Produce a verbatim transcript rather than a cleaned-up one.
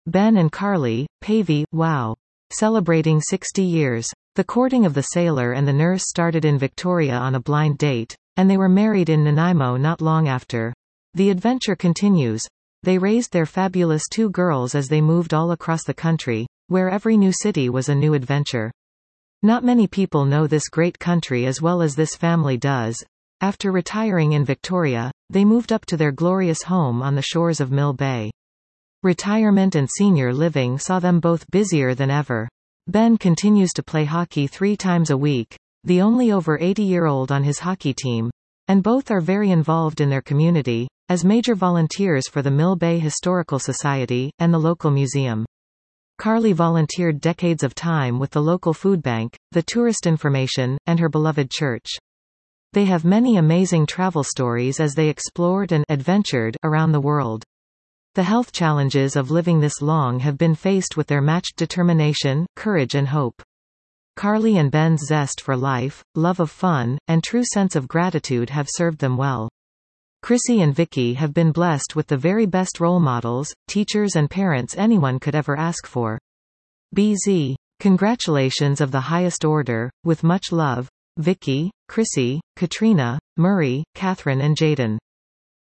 Ben and Carly, Pavey, wow. Celebrating sixty years. The courting of the sailor and the nurse started in Victoria on a blind date, and they were married in Nanaimo not long after. The adventure continues. They raised their fabulous two girls as they moved all across the country, where every new city was a new adventure. Not many people know this great country as well as this family does. After retiring in Victoria, they moved up to their glorious home on the shores of Mill Bay. Retirement and senior living saw them both busier than ever. Ben continues to play hockey three times a week, the only over eighty-year-old on his hockey team, and both are very involved in their community, as major volunteers for the Mill Bay Historical Society, and the local museum. Carly volunteered decades of time with the local food bank, the tourist information, and her beloved church. They have many amazing travel stories as they explored and adventured around the world. The health challenges of living this long have been faced with their matched determination, courage and hope. Carly and Ben's zest for life, love of fun, and true sense of gratitude have served them well. Chrissy and Vicky have been blessed with the very best role models, teachers and parents anyone could ever ask for. B Z. Congratulations of the highest order, with much love, Vicky, Chrissy, Katrina, Murray, Catherine and Jaden.